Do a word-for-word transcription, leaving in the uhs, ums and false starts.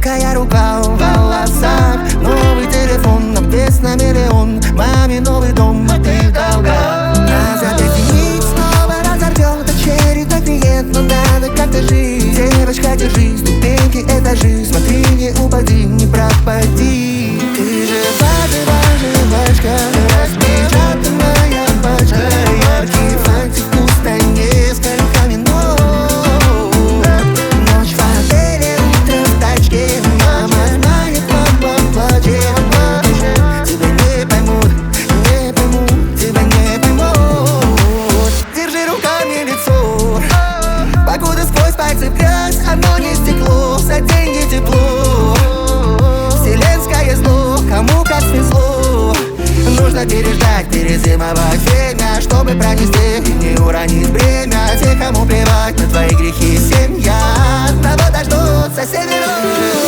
Женская рука в волосах, новый телефон, ответ на миллион, маме новый дом, а ты в долгах. Нас опять снова разорвет очередной клиент, но надо как-то жить. Девочка, держись, ступеньки этажи, смотри, не упади, не пропади. Ты жива, жива, живачка, распечатанная пачка, яркий фантик, вкусно, несколько минут. Ночь в отеле, утро в тачке, мама знает, папа плачет. Тебя не поймут, не поймут, тебя не поймут. Держи руками лицо, погода сквозь пальцы прячь, оно не стекло, за деньги тепло. Вселенское зло, кому как свезло. Нужно переждать, перезимовать время, чтобы пронести и не уронить бремя. Те, кому плевать на твои грехи, семья одного дождутся северу.